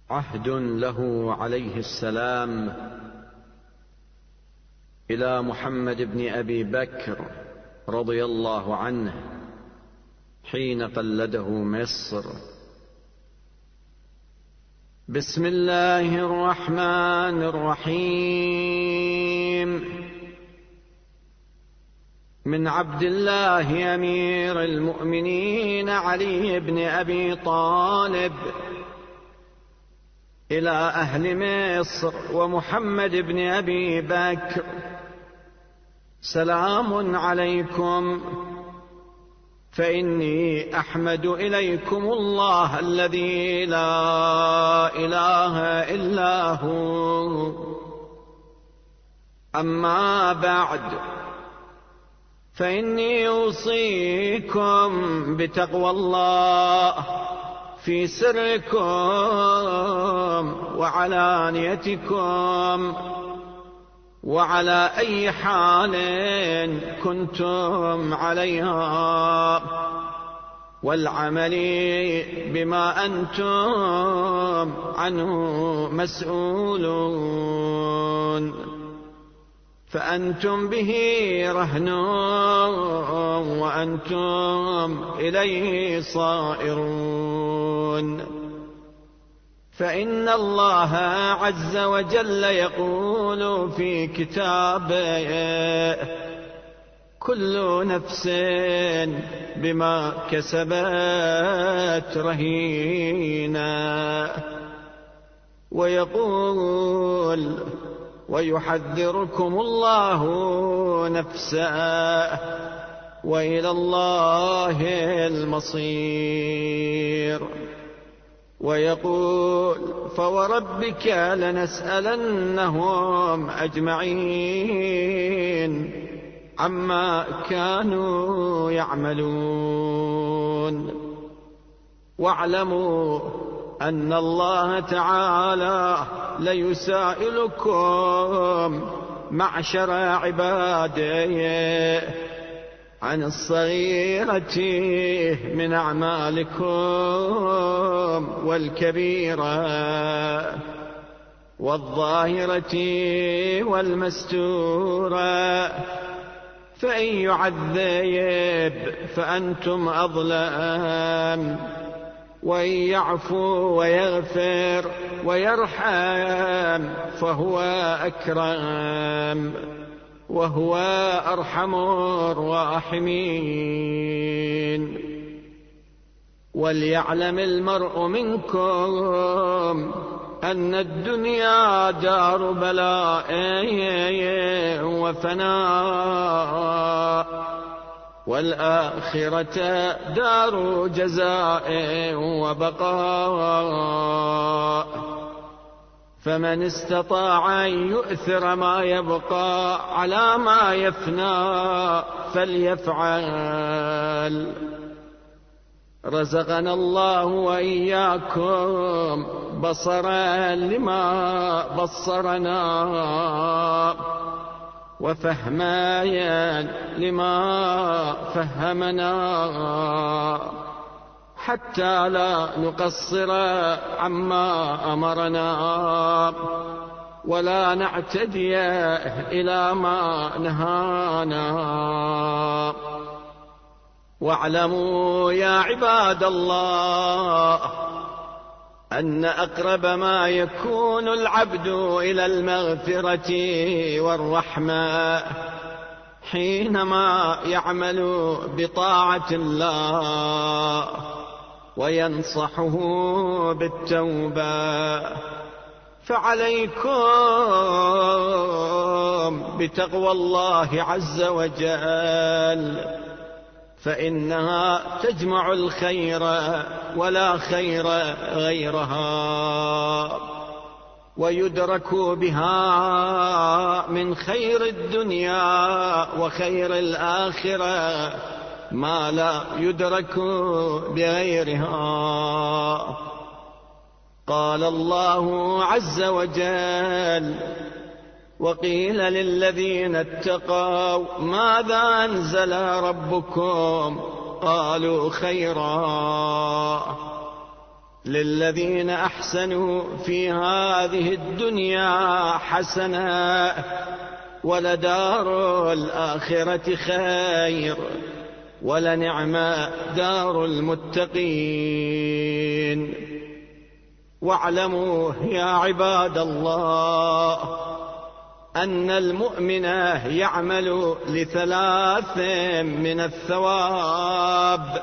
عهد له عليه السلام إلى محمد بن أبي بكر رضي الله عنه حين قلده مصر. بسم الله الرحمن الرحيم. من عبد الله أمير المؤمنين علي بن أبي طالب إلى أهل مصر ومحمد بن أبي بكر: سلام عليكم، فإني أحمد إليكم الله الذي لا إله إلا هو. أما بعد، فإني أوصيكم بتقوى الله في سركم وعلانيتكم، وعلى أي حال كنتم عليها، والعمل بما أنتم عنه مسؤولون، فأنتم به رهن وأنتم إليه صائرون. فإن الله عز وجل يقول في كتابه: كل نفس بما كسبت رهينة، ويقول: ويحذركم الله نفسه، وإلى الله المصير. ويقول: فوربك لنسألنهم أجمعين عما كانوا يعملون. واعلموا أن الله تعالى ليسائلكم معشر عباده عن الصغيرة من أعمالكم والكبيرة والظاهرة والمستورة، فإن يعذب فأنتم أظلم، وإن يعفو ويغفر ويرحم فهو أكرم، وهو أرحم الراحمين. وليعلم المرء منكم أن الدنيا دار بلاء وفناء، والآخرة دار جزاء وبقاء، فمن استطاع أن يؤثر ما يبقى على ما يفنى فليفعل. رزقنا الله وإياكم بصرا لما بصرنا، وفهما لما فهمنا، حتى لا نقصر عما أمرنا، ولا نعتدي إلى ما نهانا. واعلموا يا عباد الله أن أقرب ما يكون العبد إلى المغفرة والرحمة حينما يعمل بطاعة الله وينصحه بالتوبة. فعليكم بتقوى الله عز وجل، فإنها تجمع الخير ولا خير غيرها، ويدرك بها من خير الدنيا وخير الآخرة ما لا يدرك بغيرها. قال الله عز وجل: وقيل للذين اتقوا ماذا أنزل ربكم قالوا خيرا، للذين أحسنوا في هذه الدنيا حسنة ولدار الآخرة خير ولنعم دار المتقين. واعلموا يا عباد الله أن المؤمن يعمل ل3 من الثواب: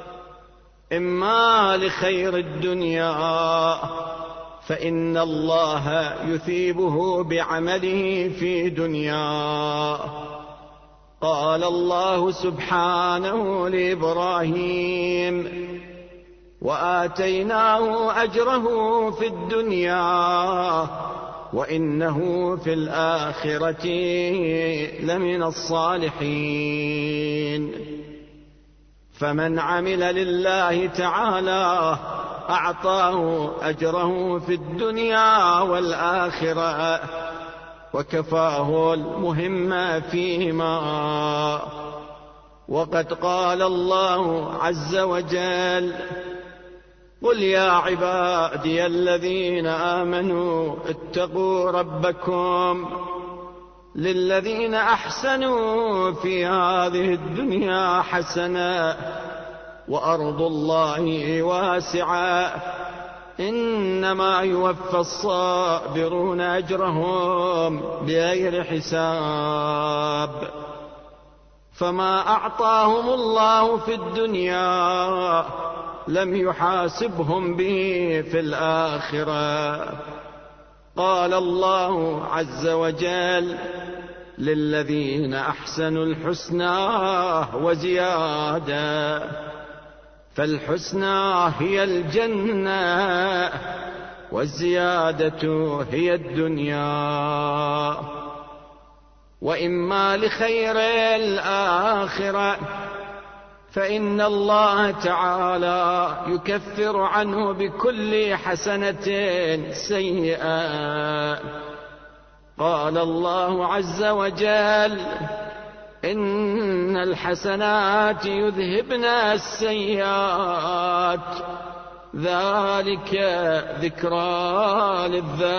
إما لخير الدنيا فإن الله يثيبه بعمله في دنياه. قال الله سبحانه لإبراهيم: وآتيناه أجره في الدنيا وإنه في الآخرة لمن الصالحين. فمن عمل لله تعالى أعطاه أجره في الدنيا والآخرة وكفاه المهم فيهما. وقد قال الله عز وجل: قل يا عبادي الذين آمنوا اتقوا ربكم للذين أحسنوا في هذه الدنيا حسنة وأرض الله واسعة إنما يوفى الصابرون أجرهم بغير حساب. فما أعطاهم الله في الدنيا لم يحاسبهم به في الآخرة. قال الله عز وجل: للذين أحسنوا الحسنى وزيادة. فالحسنى هي الجنة والزيادة هي الدنيا. وإما لخير الآخرة فإن الله تعالى يكفر عنه بكل حسنة سيئة. قال الله عز وجل: إن الحسنات يذهبن السيئات ذلك ذكرى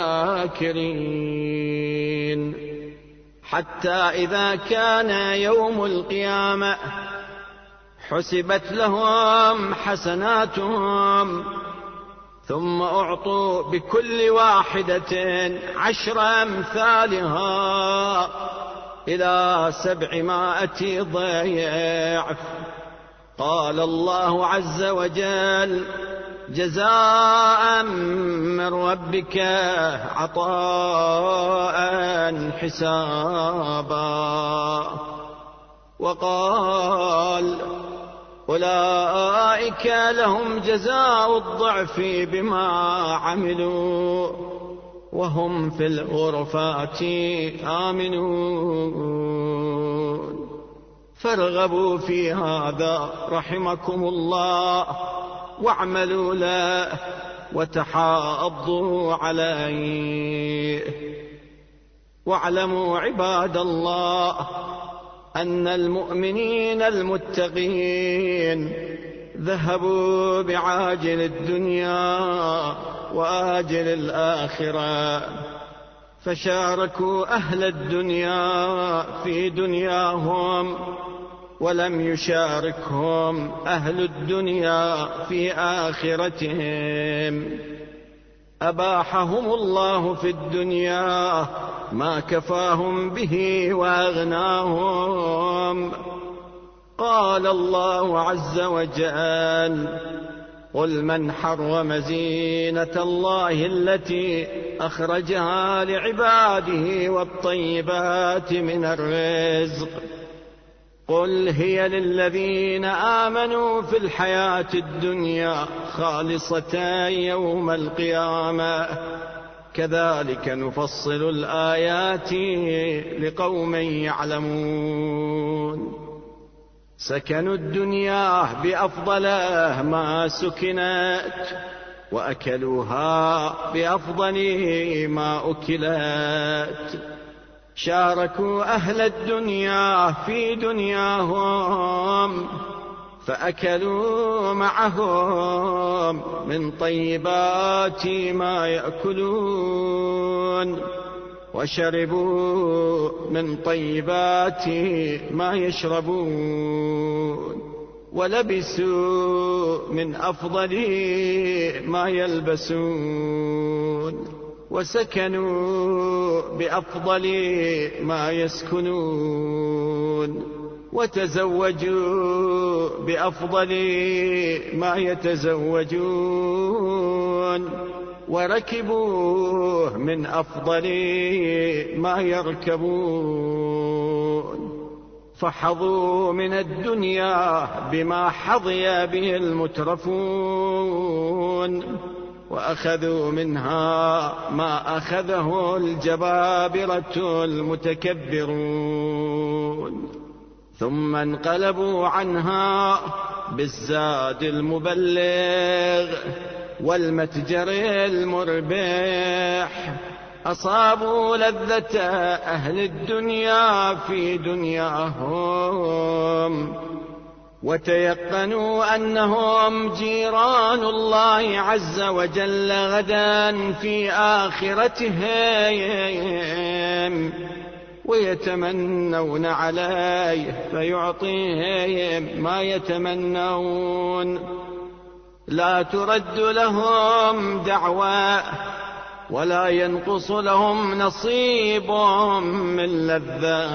للذاكرين. حتى إذا كان يوم القيامة حسبت لهم حسناتهم ثم أعطوا بكل واحدة 10 أمثالها إلى 700 ضعف. قال الله عز وجل: جزاء من ربك عطاء حسابا. وقال: أولئك لهم جزاء الضعف بما عملوا وهم في الغرفات آمنون. فارغبوا في هذا رحمكم الله واعملوا له وتحاضوا عليه. واعلموا عباد الله أن المؤمنين المتقين ذهبوا بعاجل الدنيا وآجل الآخرة، فشاركوا أهل الدنيا في دنياهم ولم يشاركهم أهل الدنيا في آخرتهم. أباحهم الله في الدنيا ما كفاهم به وأغناهم. قال الله عز وجل: قل من حرم زينة الله التي أخرجها لعباده والطيبات من الرزق قل هي للذين آمنوا في الحياة الدنيا خالصة يوم القيامة كذلك نفصل الآيات لقوم يعلمون. سكنوا الدنيا بأفضل ما سكنت وأكلوها بأفضل ما أكلت. شاركوا أهل الدنيا في دنياهم فأكلوا معهم من طيبات ما يأكلون، وشربوا من طيبات ما يشربون، ولبسوا من أفضل ما يلبسون، وسكنوا بأفضل ما يسكنون، وتزوجوا بأفضل ما يتزوجون، وركبوا من أفضل ما يركبون، فحظوا من الدنيا بما حظي به المترفون، وأخذوا منها ما أخذه الجبابرة المتكبرون، ثم انقلبوا عنها بالزاد المبلغ والمتجر المربح، أصابوا لذة أهل الدنيا في دنياهم، وتيقنوا أنهم جيران الله عز وجل غدا في آخرتهم، ويتمنون عليه فيعطيهم ما يتمنون، لا ترد لهم دعوى ولا ينقص لهم نصيب من لذة.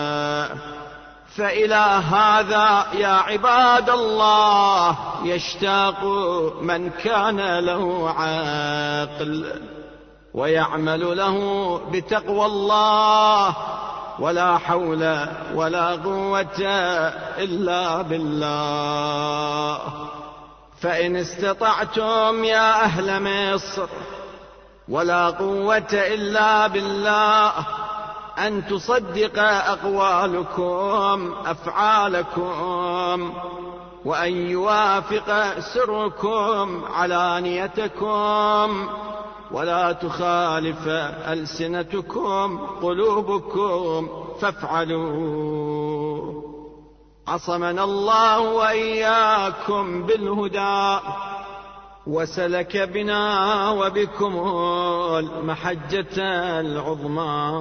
فإلى هذا يا عباد الله يشتاق من كان له عاقل، ويعمل له بتقوى الله، ولا حول ولا قوة إلا بالله. فإن استطعتم يا أهل مصر، ولا قوة إلا بالله، أن تصدق أقوالكم أفعالكم، وأن يوافق سركم علانيتكم، ولا تخالف ألسنتكم قلوبكم، فافعلوا. عصمنا الله وإياكم بالهدى، وسلك بنا وبكم المحجة العظمى،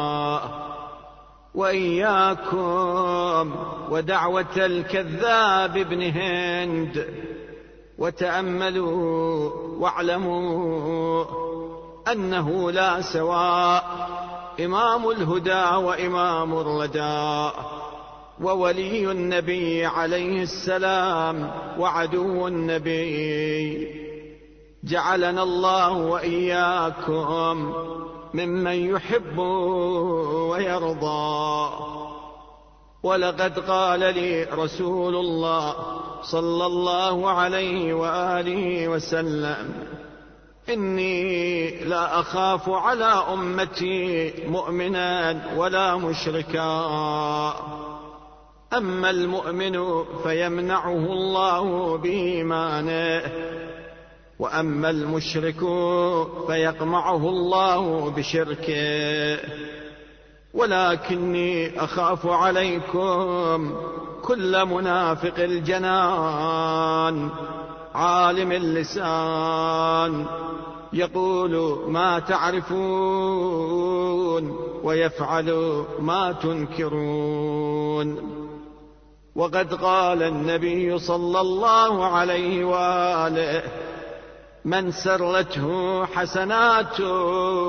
وإياكم ودعوة الكذاب ابن هند. وتأملوا واعلموا أنه لا سواء إمام الهدى وإمام الردى، وولي النبي عليه السلام وعدو النبي. جعلنا الله وإياكم ممن يحب ويرضى. ولقد قال لي رسول الله صلى الله عليه وآله وسلم: إني لا أخاف على أمتي مؤمنا ولا مشركا، أما المؤمن فيمنعه الله بإيمانه، وأما المشرك فيقمعه الله بشركه. ولكني أخاف عليكم كل منافق الجنان عالم اللسان، يقول ما تعرفون ويفعل ما تنكرون. وقد قال النبي صلى الله عليه وآله: من سرته حسناته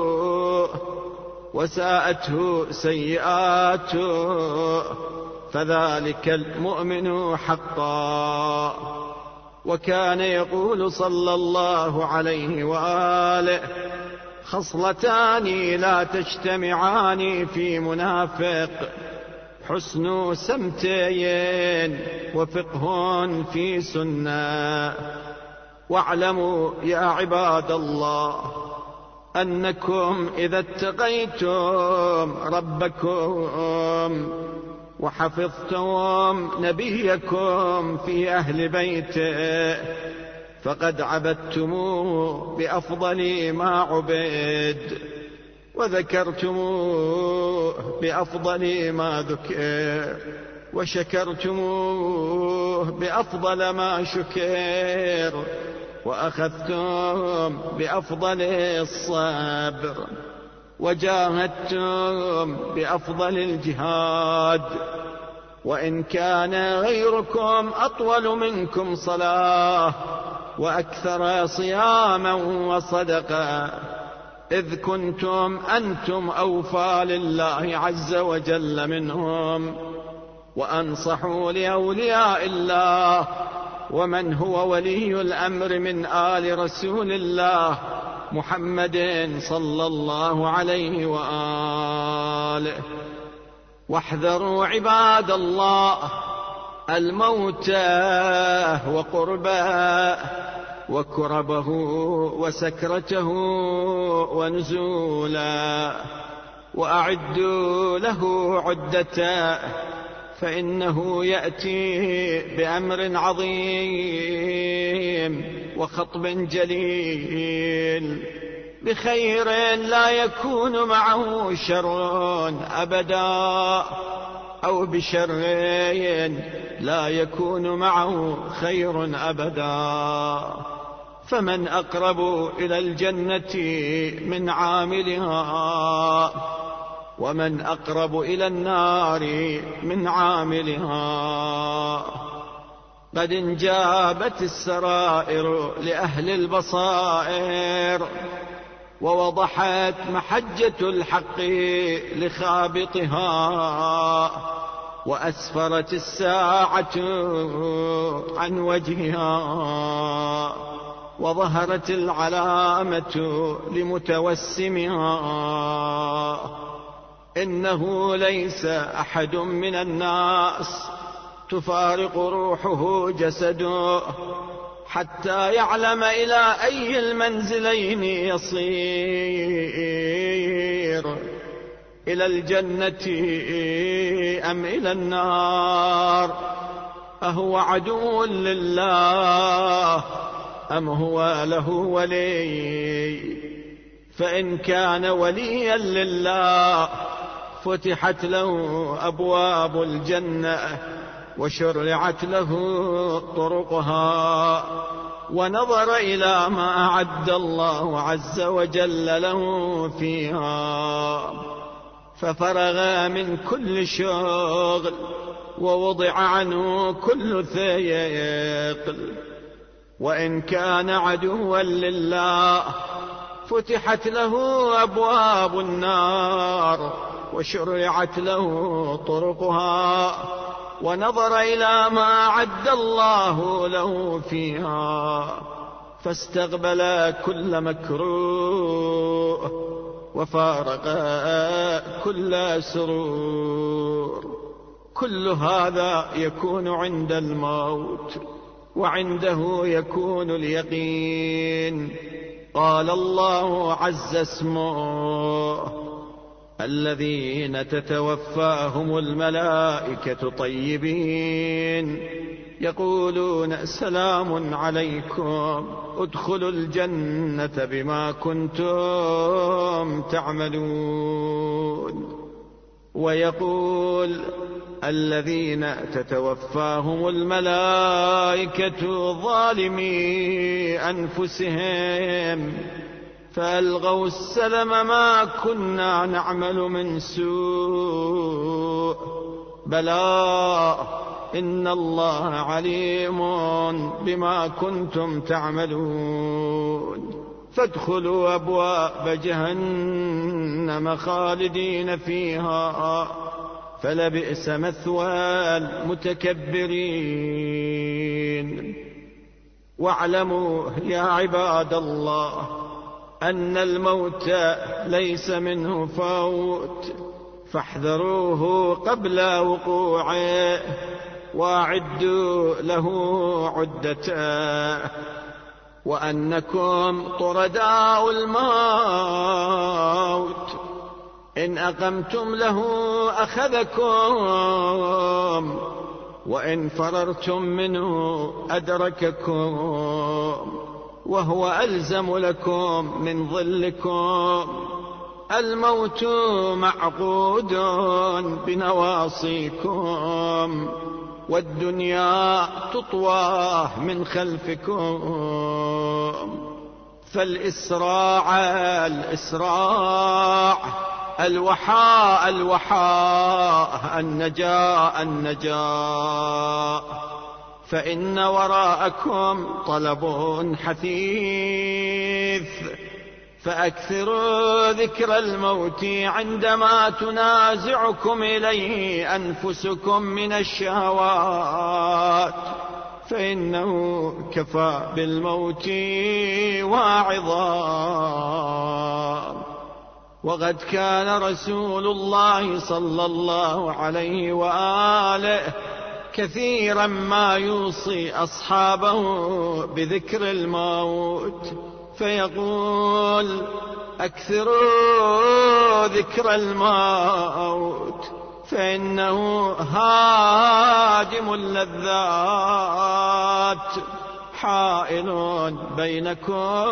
وساءته سيئاته فذلك المؤمن حقا. وكان يقول صلى الله عليه وآله: خصلتان لا تجتمعان في منافق: حسن سمتين وفقه في سنة. واعلموا يا عباد الله أنكم إذا اتقيتم ربكم وحفظتم نبيكم في أهل بيته فقد عبدتموه بأفضل ما عبد، وذكرتموه بأفضل ما ذكر، وشكرتموه بأفضل ما شكر، وأخذتم بأفضل الصبر، وجاهدتم بأفضل الجهاد. وإن كان غيركم أطول منكم صلاة وأكثر صياما وصدقا، إذ كنتم أنتم أوفى لله عز وجل منهم، وأنصحوا لأولياء الله ومن هو ولي الأمر من آل رسول الله محمد صلى الله عليه وآله. واحذروا عباد الله الموت وقربه وكربه وسكرته ونزولا، وأعدوا له عدته، فإنه يأتي بأمر عظيم وخطب جليل، بخير لا يكون معه شر أبدا، أو بشر لا يكون معه خير أبدا. فمن أقرب إلى الجنة من عاملها، ومن أقرب إلى النار من عاملها. قد انجابت السرائر لأهل البصائر، ووضحت محجة الحق لخابطها، وأسفرت الساعة عن وجهها، وظهرت العلامة لمتوسمها. إنه ليس أحد من الناس تفارق روحه جسده حتى يعلم إلى أي المنزلين يصير، إلى الجنة أم إلى النار، أهو عدو لله أم هو له ولي. فإن كان وليا لله فتحت له أبواب الجنة، وشرعت له طرقها، ونظر إلى ما أعد الله عز وجل له فيها، ففرغ من كل شغل، ووضع عنه كل ثقل. وإن كان عدوا لله فتحت له أبواب النار، وشرعت له طرقها، ونظر إلى ما أعد الله له فيها، فاستقبل كل مكروه، وفارق كل سرور. كل هذا يكون عند الموت، وعنده يكون اليقين. قال الله عز اسمه: الذين تتوفاهم الملائكة طيبين يقولون سلام عليكم ادخلوا الجنة بما كنتم تعملون. ويقول: الذين تتوفاهم الملائكة ظالمي أنفسهم فألغوا السلم ما كنا نعمل من سوء، بلى إن الله عليم بما كنتم تعملون. فادخلوا أبواب جهنم خالدين فيها، فلبئس مثوى المتكبرين. واعلموا يا عباد الله أن الموت ليس منه فوت، فاحذروه قبل وقوعه، واعدوا له عدته، وأنكم طرداء الموت، إن أقمتم له أخذكم، وإن فررتم منه أدرككم، وهو ألزم لكم من ظلكم. الموت معقود بنواصيكم، والدنيا تطواه من خلفكم. فالإسراع الإسراع، الوحاء الوحاء، النجاء النجاء، فإن وراءكم طلب حثيث. فأكثروا ذكر الموت عندما تنازعكم إليه أنفسكم من الشهوات، فإنه كفى بالموت واعظا. وقد كان رسول الله صلى الله عليه وآله كثيرا ما يوصي أصحابه بذكر الموت، فيقول: أكثروا ذكر الموت فإنه هادم اللذات، حائل بينكم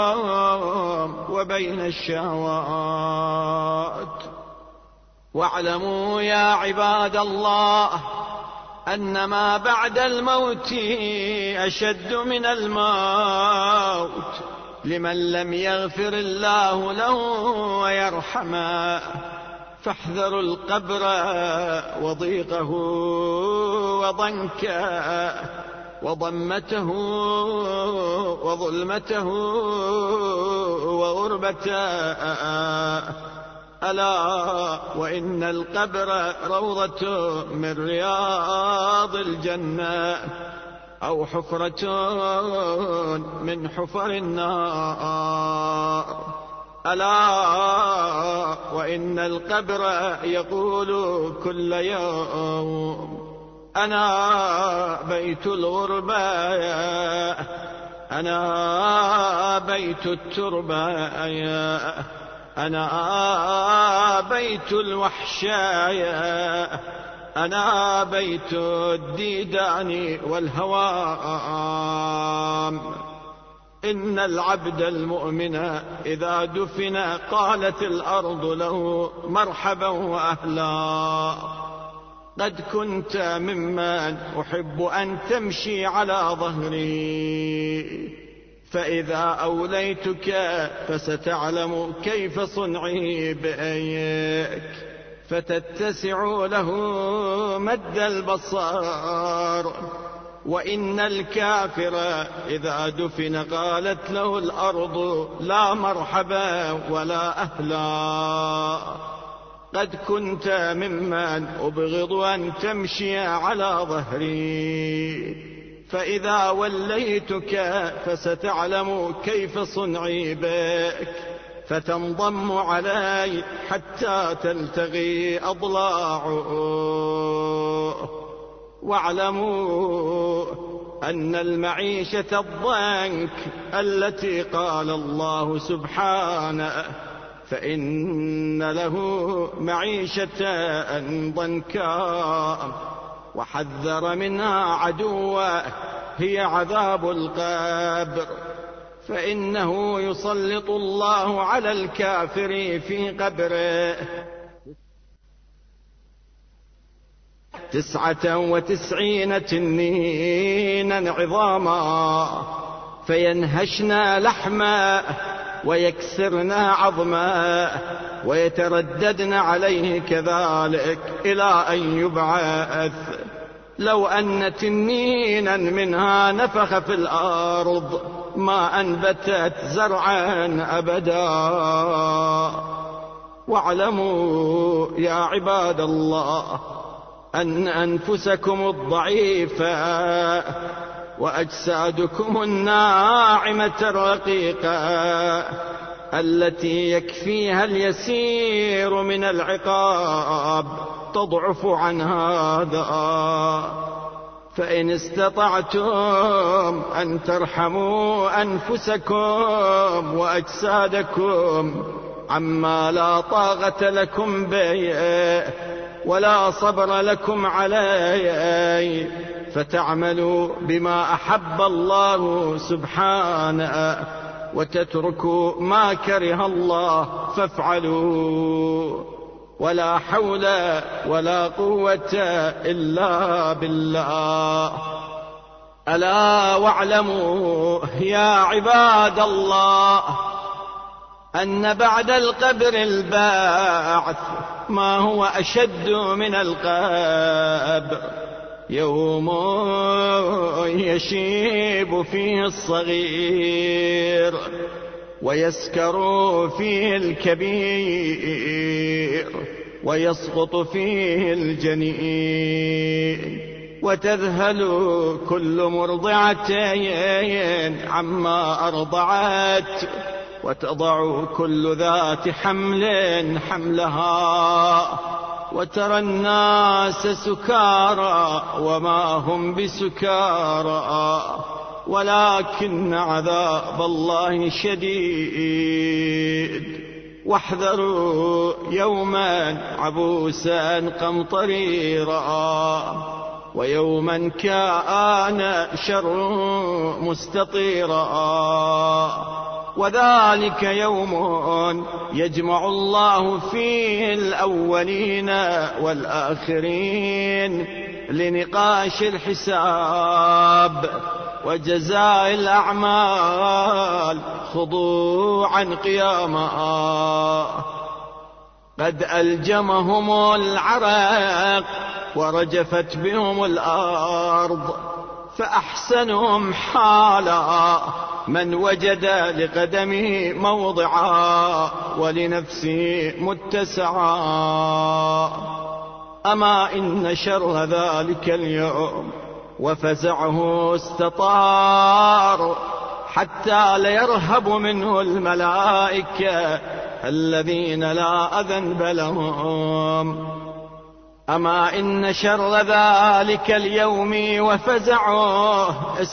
وبين الشهوات. واعلموا يا عباد الله أن ما بعد الموت أشد من الموت لمن لم يغفر الله له ويرحمه. فاحذروا القبر وضيقه وضنكه وضمته وظلمته وغربته. ألا وإن القبر روضة من رياض الجنة أو حفرة من حفر النار. ألا وإن القبر يقول كل يوم: أنا بيت الغربة، أنا بيت التربة، أنا بيت الوحشايا، أنا بيت الديدان والهوام. إن العبد المؤمن إذا دفن قالت الأرض له مرحبا وأهلا. قد كنت ممن أحب أن تمشي على ظهري، فإذا أوليتك فستعلم كيف صنعي بأيك، فتتسع له مد البصر. وإن الكافر إذا دفن قالت له الأرض لا مرحبا ولا أهلا. قد كنت ممن أبغض أن تمشي على ظهري، فإذا وليتك فستعلم كيف صنعي بك، فتنضم علي حتى تلتغي أضلاعه. واعلموا أن المعيشة الضنك التي قال الله سبحانه: فإن له معيشة ضنكا، وحذر منها عدوه، هي عذاب القبر، فإنه يسلط الله على الكافر في قبره 99 تنينا عظاما، فينهشنا لحما ويكسرنا عظما، ويترددن عليه كذلك إلى أن يبعث. لو أن تنينا منها نفخ في الأرض ما أنبتت زرعا أبدا. واعلموا يا عباد الله أن أنفسكم الضعيفة وأجسادكم الناعمة الرقيقة التي يكفيها اليسير من العقاب تضعف عن هذا. فإن استطعتم أن ترحموا أنفسكم وأجسادكم عما لا طاقة لكم به ولا صبر لكم عليه، فتعملوا بما أحب الله سبحانه، وتتركوا ما كره الله فافعلوا. ولا حول ولا قوة إلا بالله. ألا واعلموا يا عباد الله أن بعد القبر البعث ما هو أشد من القبر. يوم يشيب فيه الصغير ويسكر فيه الكبير ويسقط فيه الجنين، وتذهل كل مرضعة عما أرضعت، وتضع كل ذات حمل حملها، وترى الناس سكارى وما هم بسكارى ولكن عذاب الله شديد. واحذروا يوما عبوسا قمطريرا، ويوما كان شر مستطيرا، وذلك يوم يجمع الله فيه الأولين والآخرين لنقاش الحساب وجزاء الأعمال خضوعا قياما. قد ألجمهم العرق ورجفت بهم الأرض، فأحسنهم حالا من وجد لقدمه موضعا ولنفسه متسعا. أما إن شر ذلك اليوم وفزعه استطار، حتى ليرهب منه الملائكة الذين لا ذنب لهم. أما إن شر ذلك اليوم وفزعه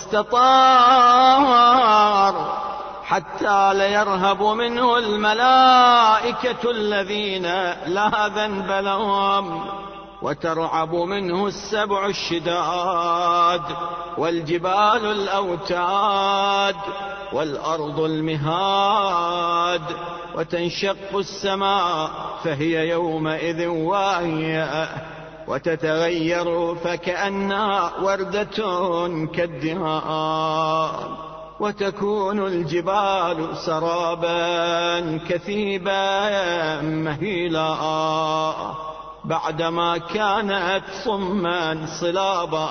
استطار، حتى ليرهب منه الملائكة الذين لا ذنب لهم، وترعب منه السبع الشداد والجبال الأوتاد والأرض المهاد، وتنشق السماء فهي يومئذ واهية، وتتغير فكأنها وردة كالدهان، وتكون الجبال سرابا كثيبا مهيلا بعدما كانت صما صلابا.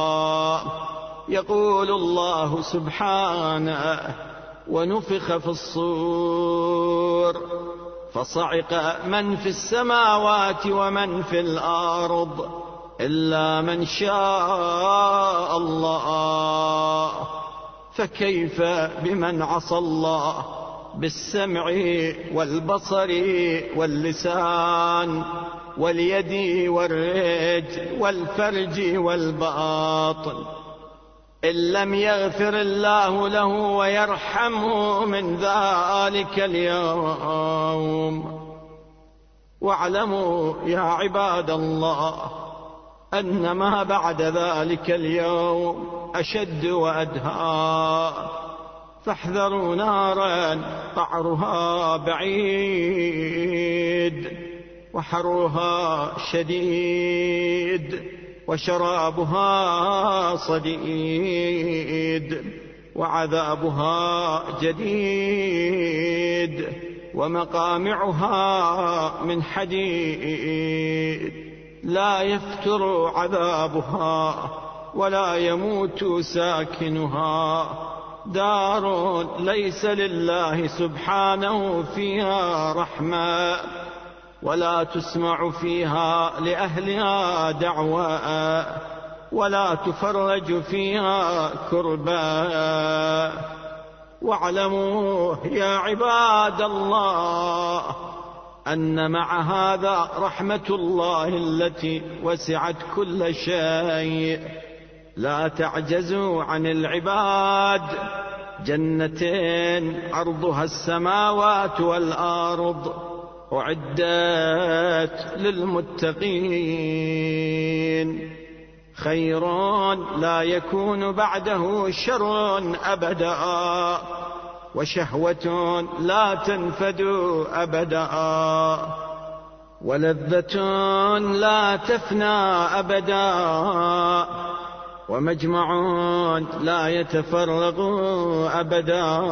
يقول الله سبحانه: ونفخ في الصور فصعق من في السماوات ومن في الأرض إلا من شاء الله. فكيف بمن عصى الله بالسمع والبصر واللسان واليد والرجل والفرج والباطن، إن لم يغفر الله له ويرحمه من ذلك اليوم. واعلموا يا عباد الله أن ما بعد ذلك اليوم أشد وأدهى، فاحذروا نارا قعرها بعيد وحرها شديد وشرابها صديد وعذابها جديد ومقامعها من حديد، لا يفتر عذابها ولا يموت ساكنها. دار ليس لله سبحانه فيها رحمة، ولا تسمع فيها لأهلها دعوى، ولا تفرج فيها كربا. واعلموا يا عباد الله أن مع هذا رحمة الله التي وسعت كل شيء لا تعجزوا عن العباد. جنتين عرضها السماوات والأرض أعدت للمتقين، خير لا يكون بعده شر أبدا، وشهوة لا تنفد أبدا. ولذة لا تفنى أبدا، ومجمع لا يتفرق أبدا.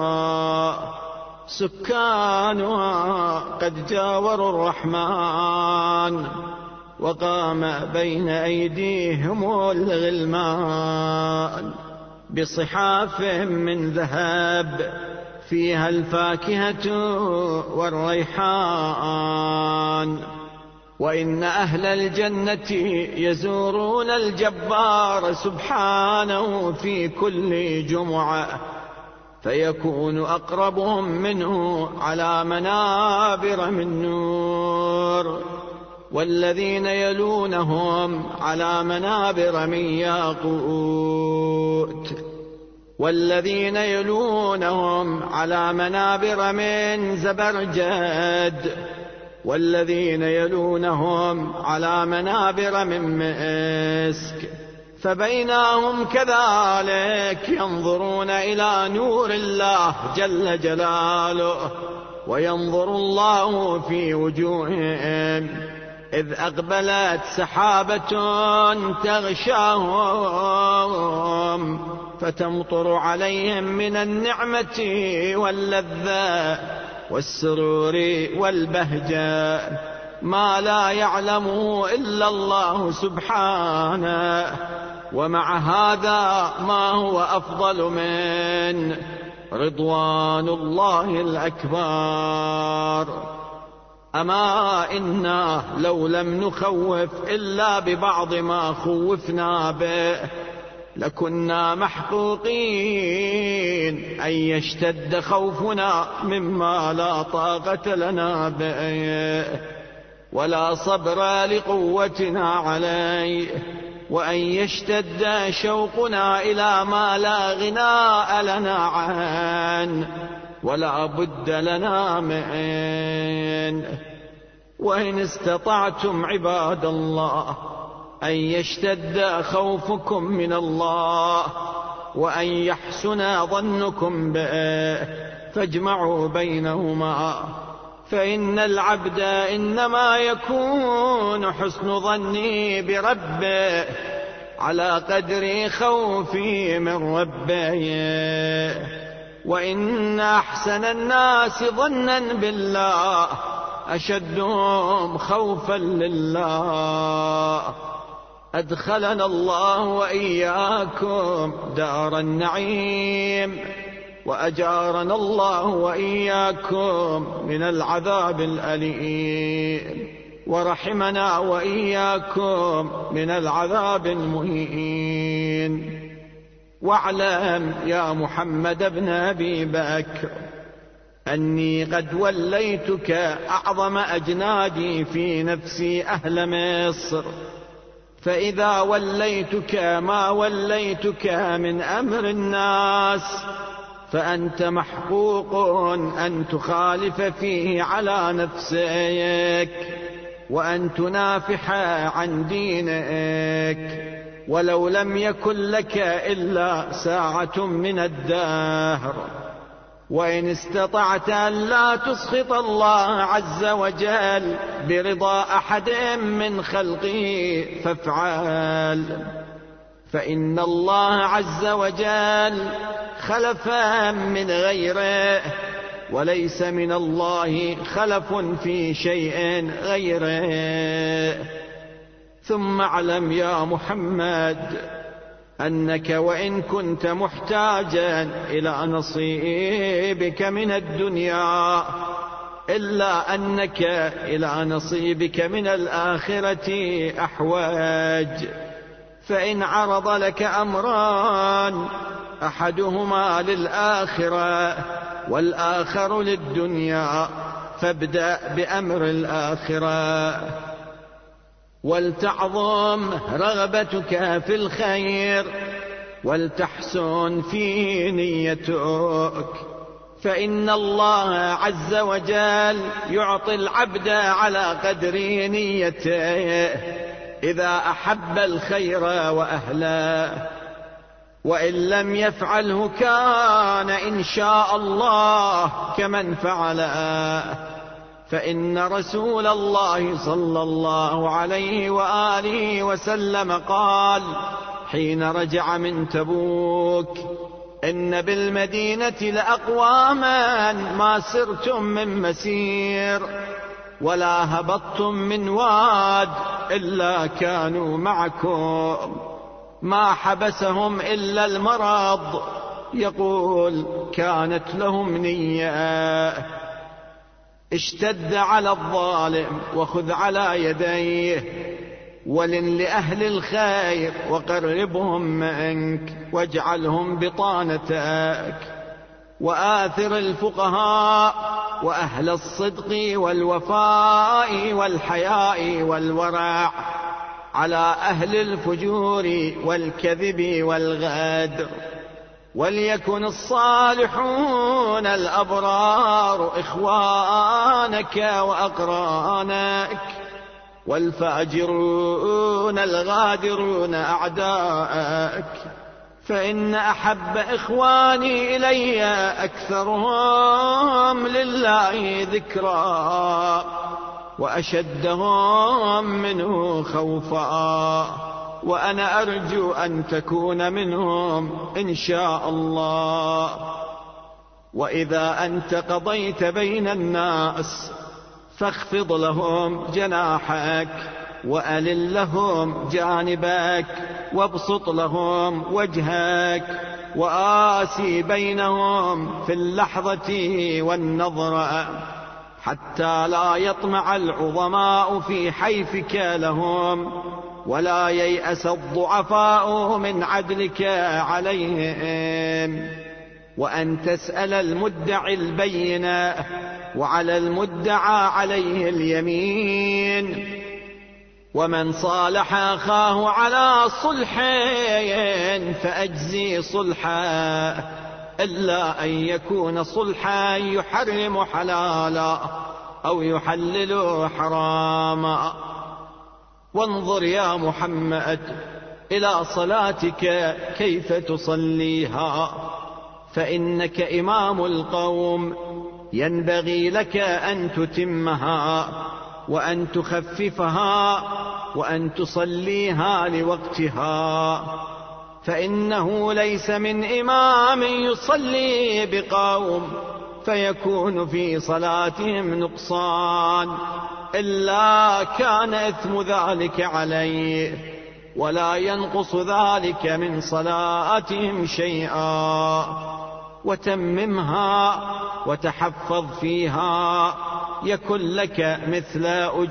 سكانها قد جاوروا الرحمن، وقام بين أيديهم الغلمان بصحاف من ذهب فيها الفاكهة والريحان. وإن أهل الجنة يزورون الجبار سبحانه في كل جمعة، فيكون أقربهم منه على منابر من نور، والذين يلونهم على منابر من ياقوت، والذين يلونهم على منابر من زبرجد، والذين يلونهم على منابر من مسك. فبينهم كذلك ينظرون إلى نور الله جل جلاله، وينظر الله في وجوههم إذ أقبلت سحابة تغشاهم فتمطر عليهم من النعمة واللذة والسرور والبهجة ما لا يعلمه إلا الله سبحانه. ومع هذا ما هو أفضل من رضوان الله الأكبر. أما إنا لو لم نخوف إلا ببعض ما خوفنا به لكنا محقوقين أن يشتد خوفنا مما لا طاقة لنا به ولا صبر لقوتنا عليه، وأن يشتد شوقنا إلى ما لا غناء لنا عنه ولا بد لنا منه. وإن استطعتم عباد الله أن يشتد خوفكم من الله وأن يحسن ظنكم به فاجمعوا بينهما، فإن العبد إنما يكون حسن ظني بربه على قدر خوفي من ربه. وإن أحسن الناس ظنا بالله أشدهم خوفا لله. أدخلنا الله وإياكم دار النعيم، وأجارنا الله وإياكم من العذاب الأليم، ورحمنا وإياكم من العذاب المهين. واعلم يا محمد بن أبي بكر أني قد وليتك أعظم أجنادي في نفسي أهل مصر، فإذا وليتك ما وليتك من أمر الناس فأنت محقوق أن تخالف فيه على نفسك وأن تنافح عن دينك، ولو لم يكن لك إلا ساعة من الدهر. وإن استطعت أن لا تسخط الله عز وجل برضا أحد من خلقه فافعل، فإن الله عز وجل خلف من غيره، وليس من الله خلف في شيء غيره. ثم اعلم يا محمد أنك وإن كنت محتاجا إلى نصيبك من الدنيا إلا أنك إلى نصيبك من الآخرة أحوج. فإن عرض لك أمران أحدهما للآخرة والآخر للدنيا فابدأ بأمر الآخرة، ولتعظم رغبتك في الخير ولتحسن في نيتك، فإن الله عز وجل يعطي العبد على قدر نيته إذا أحب الخير وأهله، وإن لم يفعله كان إن شاء الله كمن فعله. فإن رسول الله صلى الله عليه وآله وسلم قال حين رجع من تبوك: إن بالمدينة لأقواما ما سرتم من مسير ولا هبطتم من واد إلا كانوا معكم، ما حبسهم إلا المرض. يقول: كانت لهم نية، اشتد على الظالم وخذ على يديه، ولن لأهل الخير وقربهم منك واجعلهم بطانتك، وآثر الفقهاء وأهل الصدق والوفاء والحياء والورع على أهل الفجور والكذب والغدر، وليكن الصالحون الأبرار إخوانك وأقرانك، والفاجرون الغادرون أعداءك. فإن أحب إخواني إلي أكثرهم لله ذكرا وأشدهم منه خوفا، وأنا أرجو أن تكون منهم إن شاء الله. وإذا أنت قضيت بين الناس فاخفض لهم جناحك وألل لهم جانبك وابسط لهم وجهك، وآسي بينهم في اللحظة والنظرة، حتى لا يطمع العظماء في حيفك لهم ولا ييأس الضعفاء من عدلك عليهم. وأن تسأل المدعي البينة وعلى المدعى عليه اليمين. ومن صالح أخاه على صلح فأجزي صلحا، إلا أن يكون صلحا يحرم حلالا أو يحلل حراما. وانظر يا محمد إلى صلاتك كيف تصليها، فإنك إمام القوم، ينبغي لك أن تتمها وأن تخففها وأن تصليها لوقتها، فإنه ليس من إمام يصلي بقوم فيكون في صلاتهم نقصان إلا كان إثم ذلك عليه، ولا ينقص ذلك من صلاتهم شيئا. وتممها وتحفظ فيها يكن لك مثل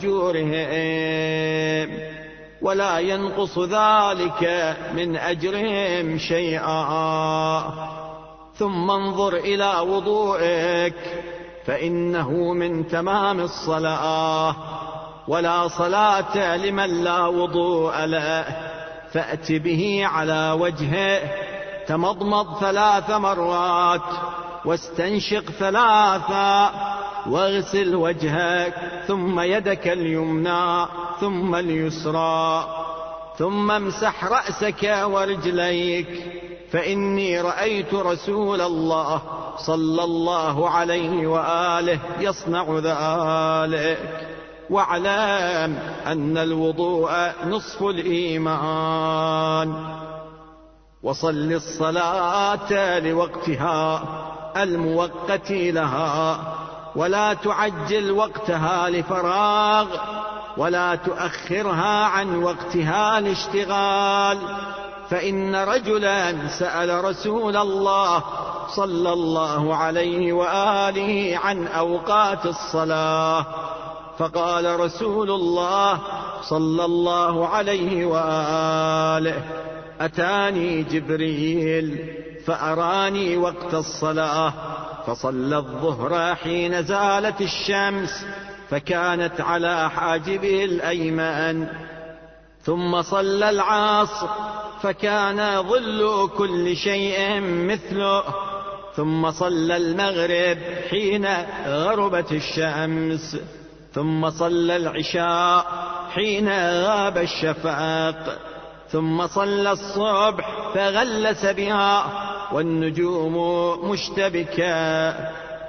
أجورهم، ولا ينقص ذلك من أجرهم شيئا. ثم انظر إلى وضوئك، فإنه من تمام الصلاة، ولا صلاة لمن لا وضوء له. فأت به على وجهه، تمضمض 3 مرات واستنشق 3، واغسل وجهك ثم يدك اليمنى ثم اليسرى، ثم امسح رأسك ورجليك، فإني رأيت رسول الله صلى الله عليه وآله يصنع ذلك. واعلم أن الوضوء نصف الإيمان. وصل الصلاة لوقتها الموقت لها، ولا تعجل وقتها لفراغ، ولا تؤخرها عن وقتها لاشتغال. فإن رجلا سأل رسول الله صلى الله عليه وآله عن أوقات الصلاة، فقال رسول الله صلى الله عليه وآله: أتاني جبريل فأراني وقت الصلاة، فصلى الظهر حين زالت الشمس فكانت على حاجبه الأيمن، ثم صلى العصر فكان ظل كل شيء مثله، ثم صلى المغرب حين غربت الشمس، ثم صلى العشاء حين غاب الشفق، ثم صلى الصبح فغلس بها والنجوم مشتبكة،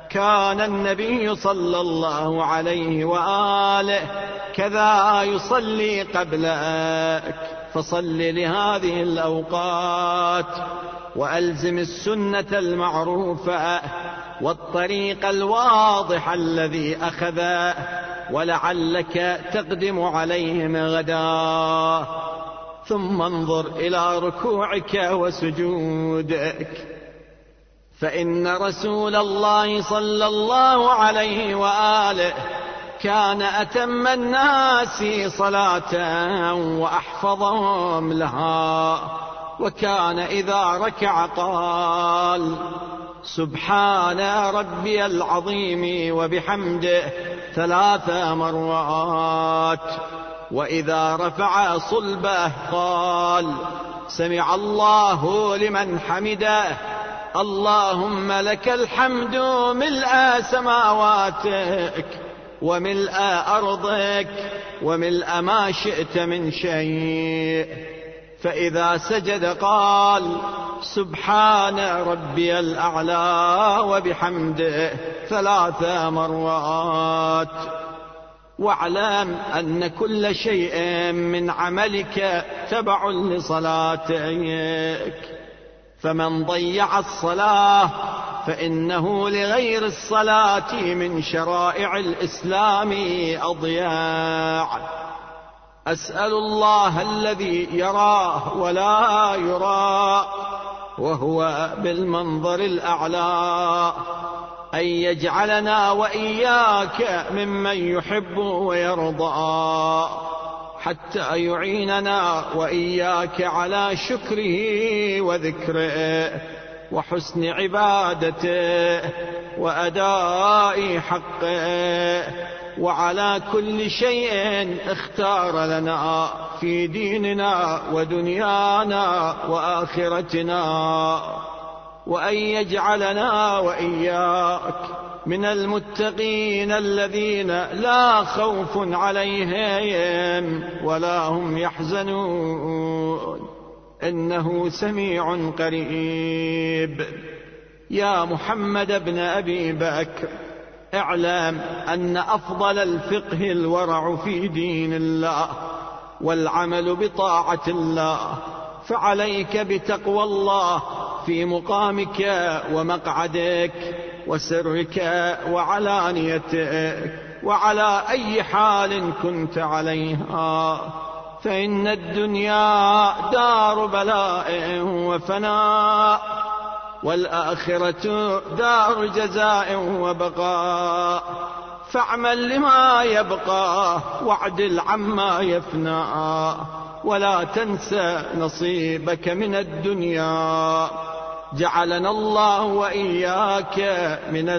كان النبي صلى الله عليه وآله كذا يصلي قبلك، فصل لهذه الأوقات وألزم السنة المعروفة والطريق الواضح الذي أخذه، ولعلك تقدم عليهم غدا. ثم انظر إلى ركوعك وسجودك، فإن رسول الله صلى الله عليه وآله كان أتم الناس صلاة وأحفظهم لها، وكان إذا ركع قال سبحان ربي العظيم وبحمده 3 مرات، وإذا رفع صلبه قال سمع الله لمن حمده، اللهم لك الحمد ملء سماواتك وملء أرضك وملء ما شئت من شيء. فإذا سجد قال سبحان ربي الأعلى وبحمده 3 مرات. واعلم أن كل شيء من عملك تبع لصلاتك، فمن ضيع الصلاة فإنه لغير الصلاة من شرائع الإسلام أضياع. أسأل الله الذي يراه ولا يرى وهو بالمنظر الأعلى أن يجعلنا وإياك ممن يحب ويرضى، حتى يعيننا وإياك على شكره وذكره وحسن عبادته وأداء حقه، وعلى كل شيء اختار لنا في ديننا ودنيانا وآخرتنا، وأن يجعلنا وإياك من المتقين الذين لا خوف عليهم ولا هم يحزنون، إنه سميع قريب. يا محمد بن أبي بكر، اعلم أن أفضل الفقه الورع في دين الله والعمل بطاعة الله، فعليك بتقوى الله في مقامك ومقعدك وسرك وعلانيتك وعلى أي حال كنت عليها، فإن الدنيا دار بلاء وفناء، والآخرة دار جزاء وبقاء، فاعمل لما يبقى واعدل عما يفنى، ولا تنسى نصيبك من الدنيا. جعلنا الله وإياك من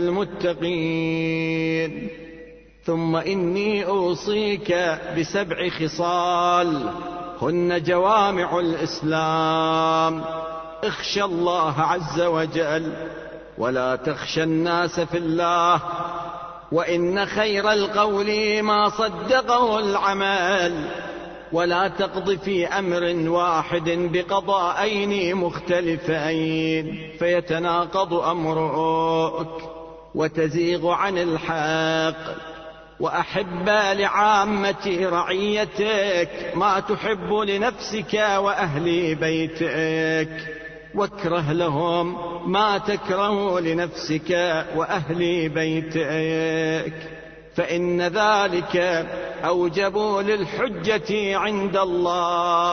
المتقين. ثم إني أوصيك ب7 خصال هن جوامع الإسلام. اخشى الله عز وجل ولا تخشى الناس في الله، وإن خير القول ما صدقه العمل، ولا تقض في أمر واحد بقضاءين مختلفين فيتناقض أمرك وتزيغ عن الحق، وأحب لعامة رعيتك ما تحب لنفسك وأهل بيتك، واكره لهم ما تكره لنفسك وأهل بيتك، فإن ذلك أوجب للحجة عند الله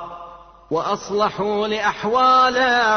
وأصلح لأحوال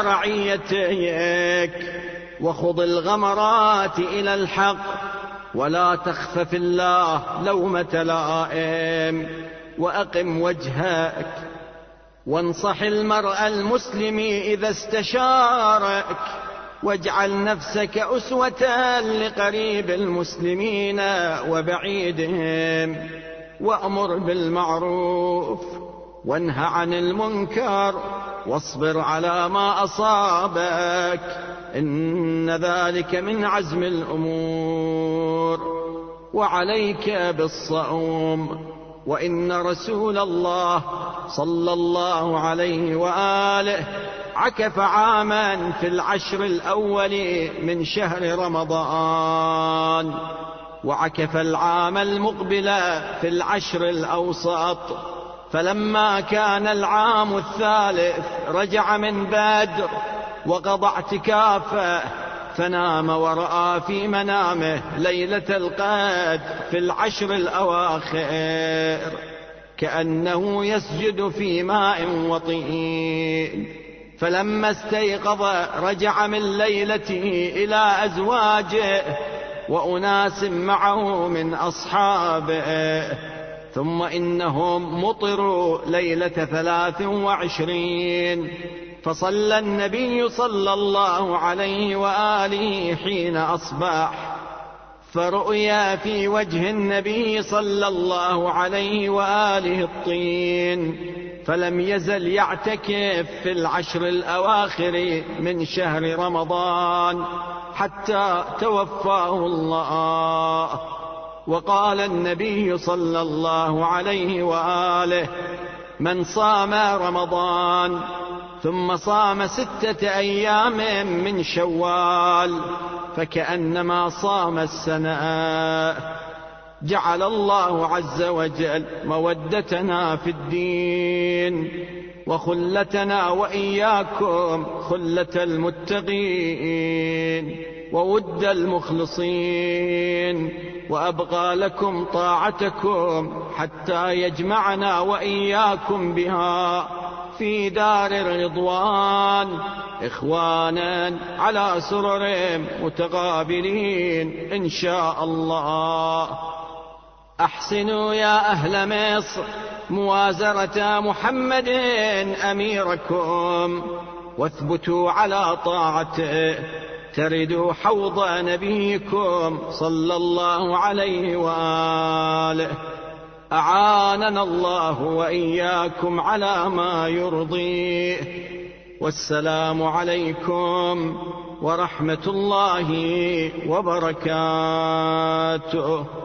رعيتك. وخذ الغمرات إلى الحق ولا تخف في الله لومة لائم، وأقم وجهك وانصح المرء المسلم إذا استشارك، واجعل نفسك أسوة لقريب المسلمين وبعيدهم، وأمر بالمعروف وانه عن المنكر، واصبر على ما أصابك، إن ذلك من عزم الأمور. وعليك بالصوم وإن رسول الله صلى الله عليه وآله عكف عاما في العشر الأول من شهر رمضان، وعكف العام المقبل في العشر الأوسط. فلما كان العام الثالث رجع من بدر وقضى اعتكافه، فنام ورأى في منامه ليلة القدر في العشر الأواخر كأنه يسجد في ماء وطين. فلما استيقظ رجع من ليلته إلى أزواجه وأناس معه من أصحابه، ثم إنهم مطروا ليلة 23، فصلى النبي صلى الله عليه وآله حين أصبح، فرؤيا في وجه النبي صلى الله عليه وآله الطين، فلم يزل يعتكف في العشر الأواخر من شهر رمضان حتى توفاه الله. وقال النبي صلى الله عليه وآله: من صام رمضان ثم صام 6 أيام من شوال فكأنما صام السنة. جعل الله عز وجل مودتنا في الدين وخلتنا وإياكم خلة المتقين وود المخلصين، وأبقى لكم طاعتكم حتى يجمعنا وإياكم بها في دار الرضوان إخوانا على سرر متقابلين إن شاء الله. أحسنوا يا أهل مصر موازرة محمد أميركم، واثبتوا على طاعته، تردوا حوض نبيكم صلى الله عليه وآله. أعاننا الله وإياكم على ما يرضيه. والسلام عليكم ورحمة الله وبركاته.